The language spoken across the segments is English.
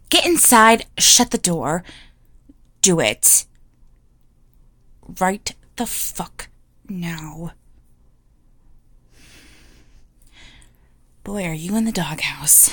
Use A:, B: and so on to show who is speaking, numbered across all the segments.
A: Get inside, shut the door. Do it. Right the fuck now. Boy, are you in the doghouse.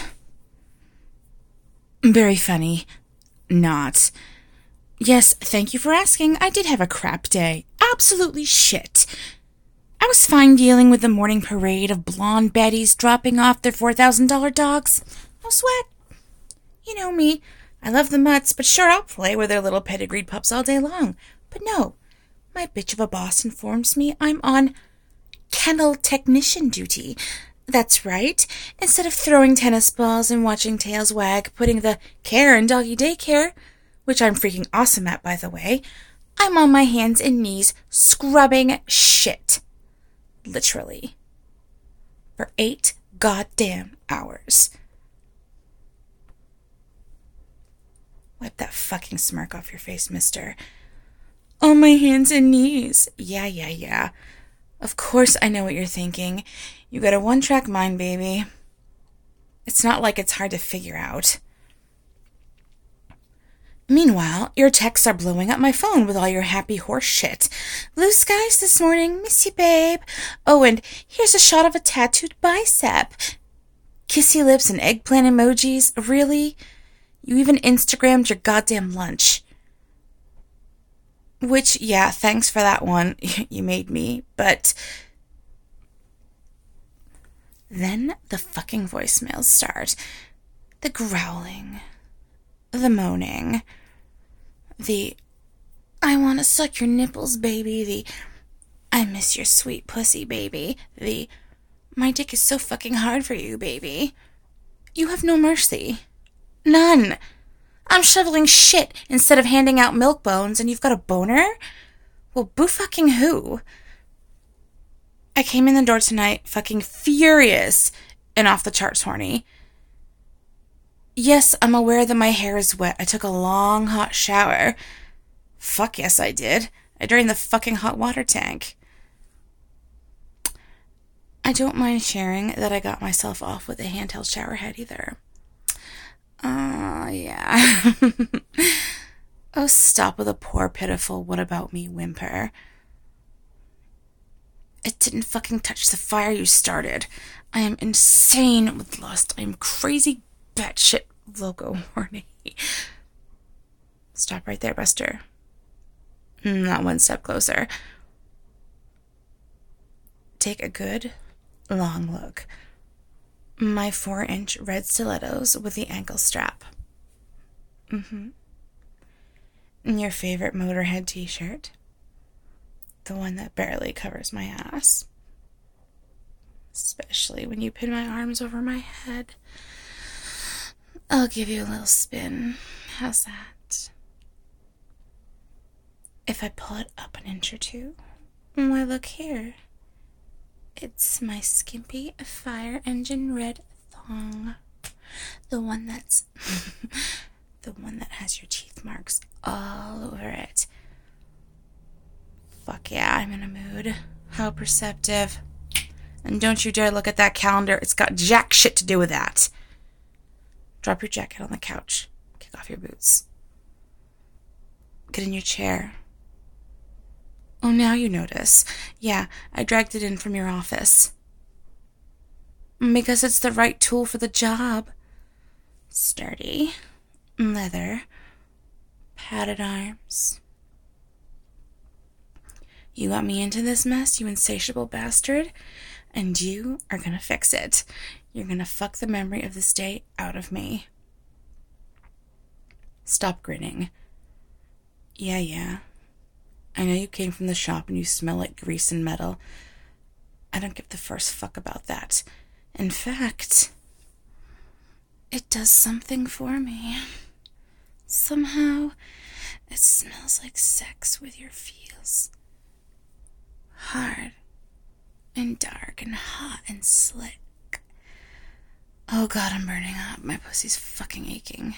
A: Very funny. Not. Yes, thank you for asking. I did have a crap day. Absolutely shit. I was fine dealing with the morning parade of blonde Bettys dropping off their $4,000 dogs. No sweat. You know me. I love the mutts, but sure, I'll play with their little pedigreed pups all day long. But no, my bitch of a boss informs me I'm on kennel technician duty. That's right. Instead of throwing tennis balls and watching tails wag, putting the care in doggy daycare, which I'm freaking awesome at, by the way, I'm on my hands and knees scrubbing shit. Literally. For 8 goddamn hours. Wipe that fucking smirk off your face, mister. On my hands and knees. Yeah. Of course I know what you're thinking. You got a one-track mind, baby. It's not like it's hard to figure out. Meanwhile, your texts are blowing up my phone with all your happy horse shit. Blue skies this morning, miss you, babe. Oh, and here's a shot of a tattooed bicep. Kissy lips and eggplant emojis. Really? You even Instagrammed your goddamn lunch. Which, yeah, thanks for that one. You made me, but... Then the fucking voicemails start. The growling. The moaning. The, I want to suck your nipples, baby. The, I miss your sweet pussy, baby. The, my dick is so fucking hard for you, baby. You have no mercy. None. I'm shoveling shit instead of handing out milk bones, and you've got a boner? Well, boo fucking who? I came in the door tonight fucking furious and off the charts horny. Yes, I'm aware that my hair is wet. I took a long, hot shower. Fuck yes, I did. I drained the fucking hot water tank. I don't mind sharing that I got myself off with a handheld shower head either. Yeah. Oh, stop with a poor, pitiful, what about me whimper. It didn't fucking touch the fire you started. I am insane with lust. I am crazy batshit loco horny. Stop right there, Buster. Not one step closer. Take a good, long look. My 4-inch red stilettos with the ankle strap. And your favorite Motorhead t-shirt. The one that barely covers my ass. Especially when you pin my arms over my head. I'll give you a little spin. How's that? If I pull it up an inch or two, why, look here. It's my skimpy fire engine red thong. The one that's... the one that has your teeth marks all over it. Fuck yeah, I'm in a mood. How perceptive. And don't you dare look at that calendar. It's got jack shit to do with that. Drop your jacket on the couch. Kick off your boots. Get in your chair. Oh, now you notice. Yeah, I dragged it in from your office. Because it's the right tool for the job. Sturdy. Leather. Padded arms. You got me into this mess, you insatiable bastard, and you are gonna fix it. You're gonna fuck the memory of this day out of me. Stop grinning. Yeah. I know you came from the shop and you smell like grease and metal. I don't give the first fuck about that. In fact, it does something for me. Somehow, it smells like sex with your feels. Hard and dark and hot and slick. Oh God, I'm burning up. My pussy's fucking aching.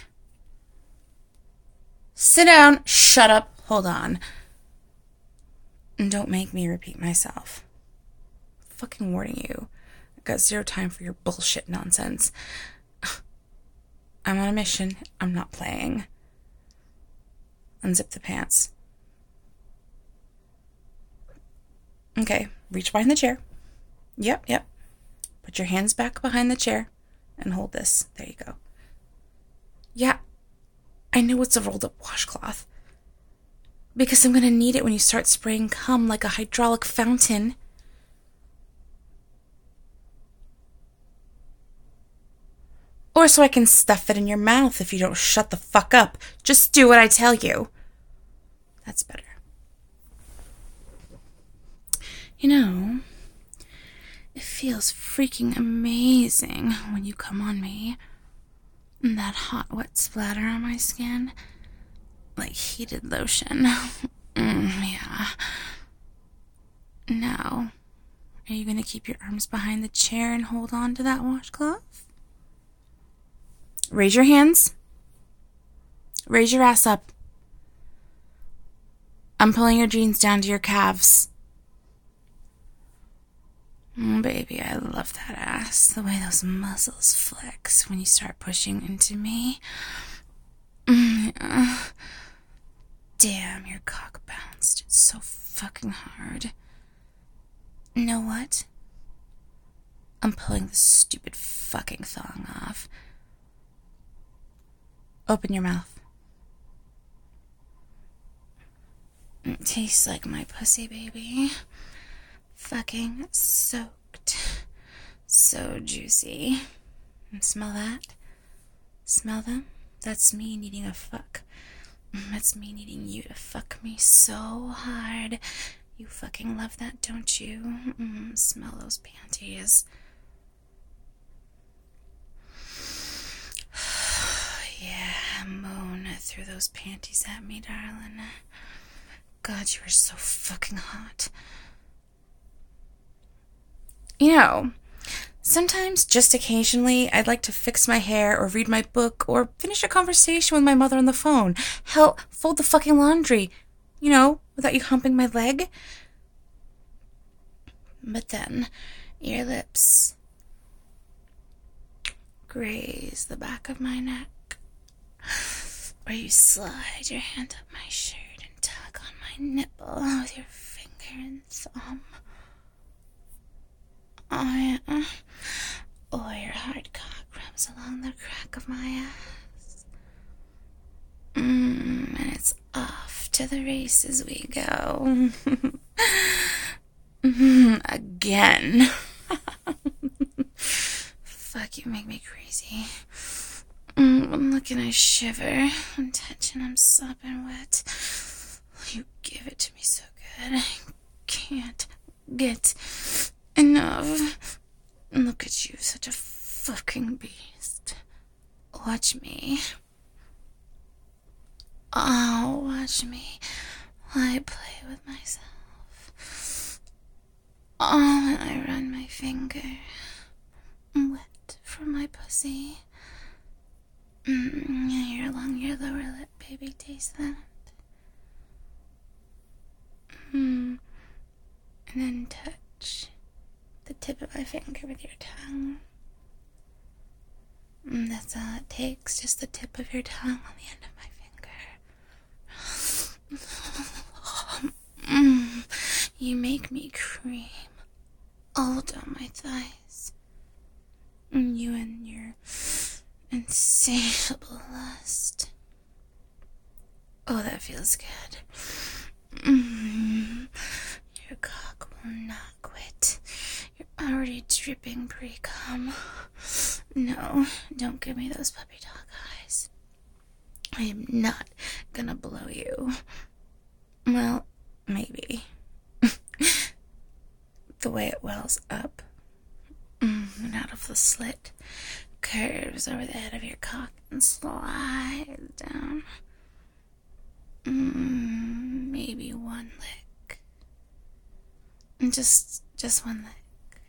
A: Sit down, shut up, hold on. And don't make me repeat myself. I'm fucking warning you. I've got zero time for your bullshit nonsense. I'm on a mission. I'm not playing. Unzip the pants. Okay, reach behind the chair. Yep. Put your hands back behind the chair and hold this. There you go. Yeah, I know it's a rolled up washcloth. Because I'm gonna need it when you start spraying cum like a hydraulic fountain. Or so I can stuff it in your mouth if you don't shut the fuck up. Just do what I tell you. That's better. You know, it feels freaking amazing when you come on me. And that hot, wet splatter on my skin. Like heated lotion. Yeah. Now, are you gonna keep your arms behind the chair and hold on to that washcloth? Raise your hands. Raise your ass up. I'm pulling your jeans down to your calves. Baby, I love that ass. The way those muscles flex when you start pushing into me. Yeah. Damn, your cock bounced. It's so fucking hard. You know what? I'm pulling this stupid fucking thong off. Open your mouth. It tastes like my pussy, baby. Fucking soaked. So juicy. Smell that? Smell them? That's me needing a fuck. That's me needing you to fuck me so hard. You fucking love that, don't you? Smell those panties. Yeah, moan through those panties at me, darling. God, you are so fucking hot. You know, sometimes, just occasionally, I'd like to fix my hair or read my book or finish a conversation with my mother on the phone. Hell, fold the fucking laundry, you know, without you humping my leg. But then, your lips graze the back of my neck. Or you slide your hand up my shirt and tug on my nipple with your finger and thumb. Oh, yeah. Or your hard cock rubs along the crack of my ass. And it's off to the races we go. Again. Fuck, you make me crazy. Look and I shiver. I'm touching, I'm sopping wet. You give it to me so good. I can't get enough. Look at you, such a fucking beast. Watch me. Oh, watch me while I play with myself. Oh, and I run my finger wet from my pussy. Here along your lower lip, baby, taste that. And then touch the tip of my finger with your tongue. That's all it takes, just the tip of your tongue on the end of my finger. You make me cream all down my thighs. You and your insatiable lust. Oh, that feels good. Your cock will not quit. You're already dripping pre-cum. No, don't give me those puppy dog eyes. I am not gonna blow you. Well, maybe. The way it wells up and out of the slit, curves over the head of your cock and slides down. Maybe one lick. Just one lick.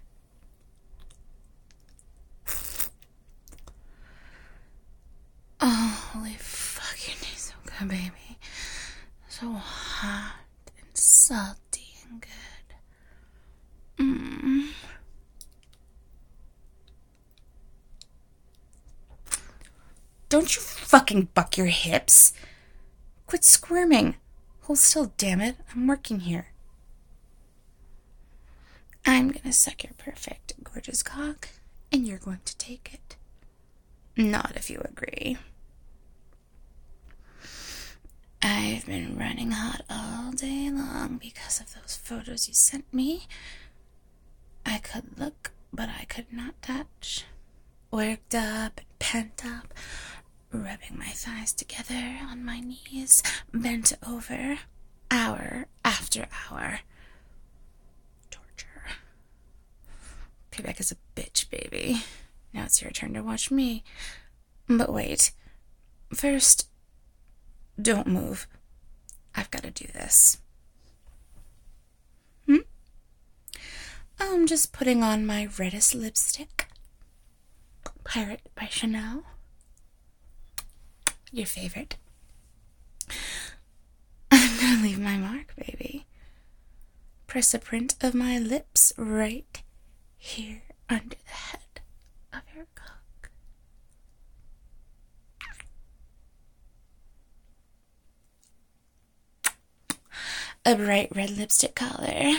A: Oh, holy fuck, you taste so good, baby. So hot and salty and good. don't you fucking buck your hips. Quit squirming. Hold still, damn it. I'm working here. I'm gonna suck your perfect, gorgeous cock, and you're going to take it. Not if you agree. I've been running hot all day long because of those photos you sent me. I could look, but I could not touch. Worked up and pent up, rubbing my thighs together on my knees, bent over, hour after hour. Torture. Payback is a bitch, baby. Now it's your turn to watch me. But wait. First, don't move. I've got to do this. I'm just putting on my reddest lipstick. Pirate by Chanel. Your favorite. I'm gonna leave my mark, baby. Press a print of my lips right here under the head of your cock. A bright red lipstick color.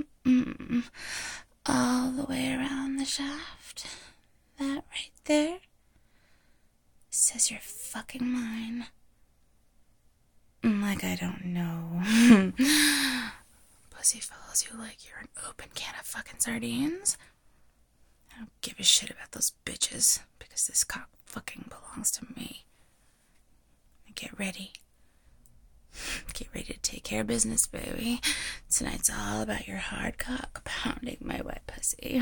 A: All the way around the shaft. That right there says you're fucking mine. Like I don't know. Pussy follows you like you're an open can of fucking sardines. I don't give a shit about those bitches because this cock fucking belongs to me. Get ready. Get ready to take care of business, baby. Tonight's all about your hard cock pounding my wet pussy.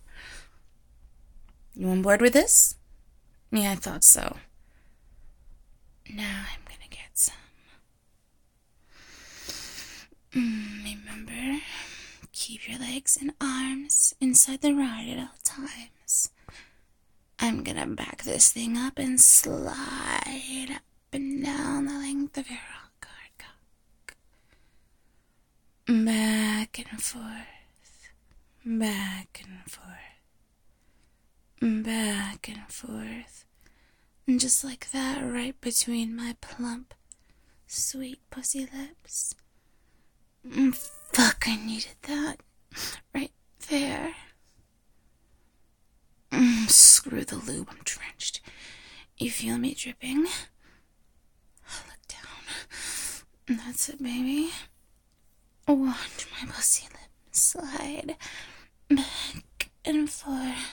A: You on board with this? Yeah, I thought so. Now I'm gonna get some. Remember, keep your legs and arms inside the ride at all times. I'm gonna back this thing up and slide up and down the length of your rock hard cock. Back and forth. Back and forth. Back and forth. And just like that, right between my plump, sweet pussy lips. Fuck, I needed that. Right there. Screw the lube, I'm drenched. You feel me dripping? Look down. That's it, baby. Watch my pussy lips slide back and forth.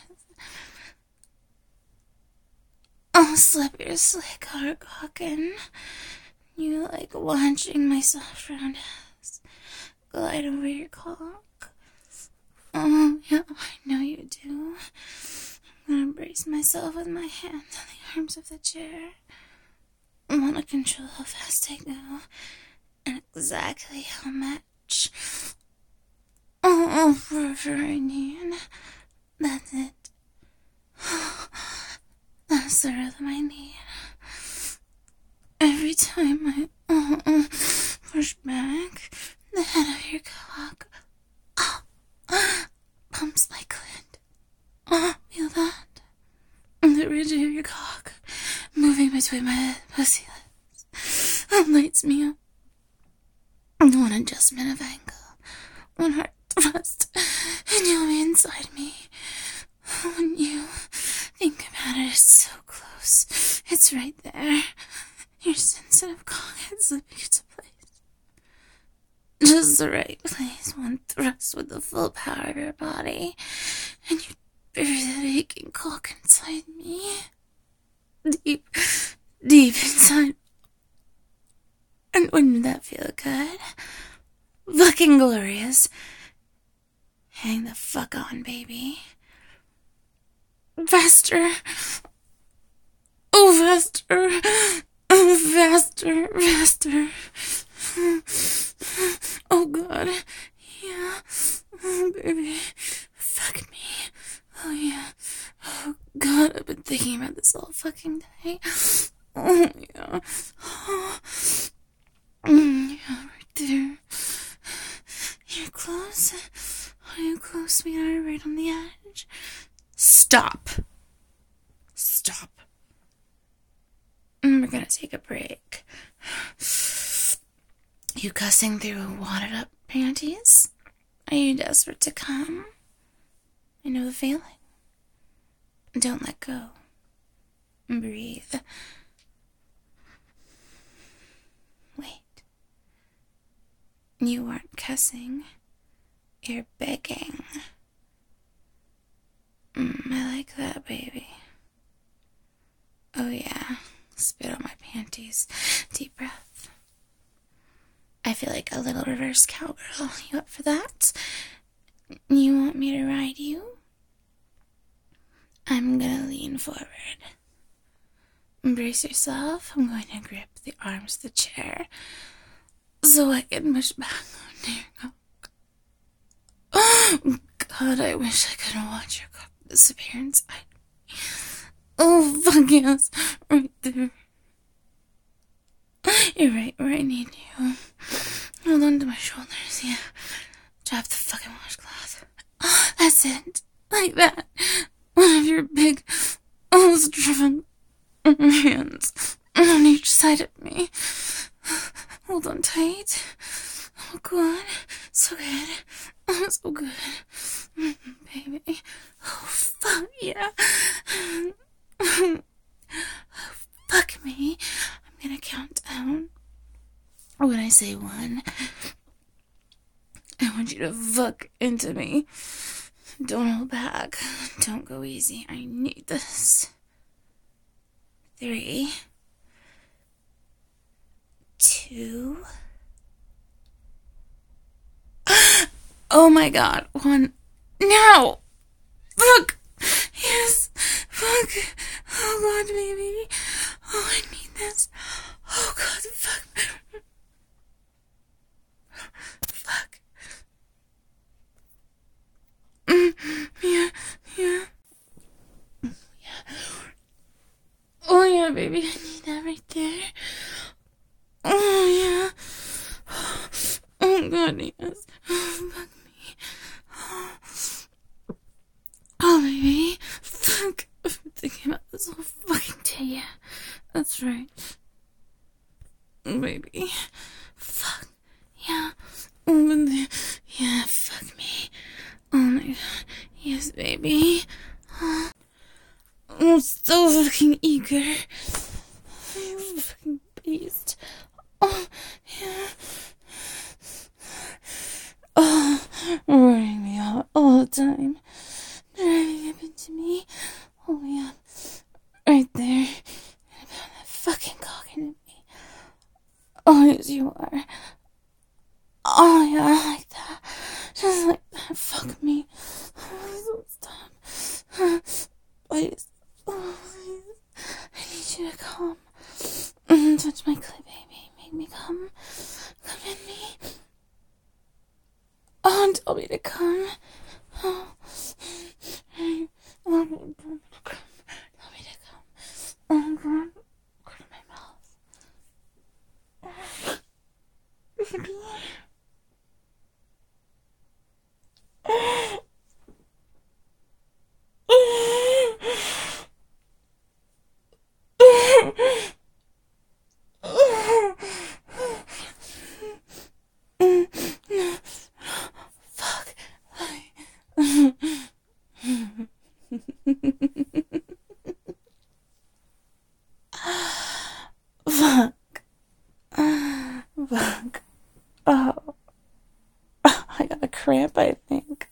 A: I'll slip your slick hard cock in. You like watching my soft round ass glide over your cock. Oh, yeah, I know you do. I'm gonna brace myself with my hands on the arms of the chair. I wanna control how fast I go and exactly how much. Oh, whatever I need. That's it. That's the rhythm I need. Every time I push back, the head of your cock pumps my clit. Feel that? The ridge of your cock moving between my pussy lips lights me up. One adjustment of angle, one hard thrust, and you'll be inside me. When you think about it, it's so close. It's right there. Your sensitive cock had slipped into place. Just the right place. One thrust with the full power of your body, and you bury that aching cock inside me. Deep, deep inside. And wouldn't that feel good? Fucking glorious. Hang the fuck on, baby. Faster. Oh, faster. Oh, faster, faster. Oh, God. Yeah. Oh, baby. Fuck me. Oh, yeah. Oh, God, I've been thinking about this all fucking day. Oh, yeah. Oh. Yeah, right there. You're close. Are you close, sweetheart? Right on the edge. Stop. Stop. We're gonna take a break. You cussing through wadded up panties? Are you desperate to come? I know the feeling. Don't let go. Breathe. Wait. You aren't cussing. You're begging. I like that, baby. Oh yeah. Spit on my panties. Deep breath. I feel like a little reverse cowgirl. You up for that? You want me to ride you? I'm gonna lean forward. Brace yourself. I'm going to grip the arms of the chair so I can push back on your cock. Oh, God, I wish I could watch your cock disappear inside me. Oh, fuck yes. Right there. You're right where I need you. Hold on to my shoulders, yeah. Drop the fucking washcloth. That's it. Like that. One of your big, strong hands on each side of me. Hold on tight. Oh, God. So good. Oh, so good. Baby. Oh, fuck yeah. Oh, fuck me. I'm gonna count down. When I say 1, I want you to fuck into me. Don't hold back. Don't go easy. I need this. 3, 2. Oh my God. 1. No! Fuck! Yes! Fuck! Oh God, baby. Oh, I need this. Oh God, fuck. Fuck. Yeah. Oh yeah, baby. I need that right there. Oh yeah. Oh God, yes. Oh, fuck me. Oh baby. Fuck. I've been thinking about this whole fucking day. Yeah, that's right. Baby. Fuck. Yeah. Oh, yeah, fuck me. Oh my God. Yes, baby. Oh, I'm so fucking eager. You fucking beast. Oh, yeah. Oh, running me out all the time. Driving up into me. Oh, yeah. Right there. Put that fucking cock into me. Oh, yes, you are. Oh, yeah, I like that. Just like that. Fuck me. Oh, stop. Please. Oh, please. I need you to come. Touch my clit, baby. Make me come. Come in me. Oh, and tell me to come. Oh. Tell me to come. Tell me to come. Oh, God. Go to my mouth. Baby. Fuck. Fuck. Fuck. Oh. I got a cramp, I think.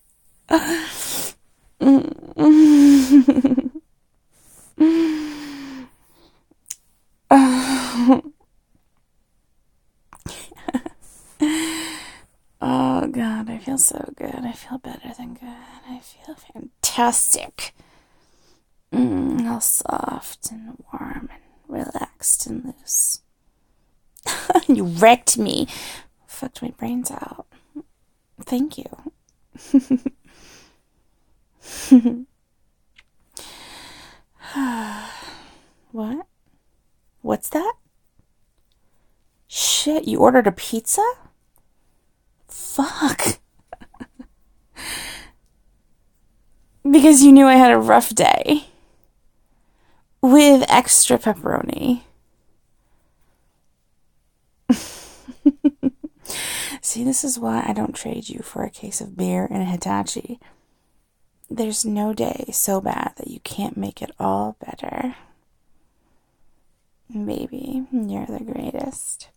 A: Oh God, I feel so good. I feel better than good. I feel fantastic. All soft and warm and relaxed and loose. You wrecked me. Fucked my brains out. Thank you. What? What's that? Shit, you ordered a pizza? Fuck. Because you knew I had a rough day. With extra pepperoni. See, this is why I don't trade you for a case of beer and a Hitachi. There's no day so bad that you can't make it all better. Baby, you're the greatest.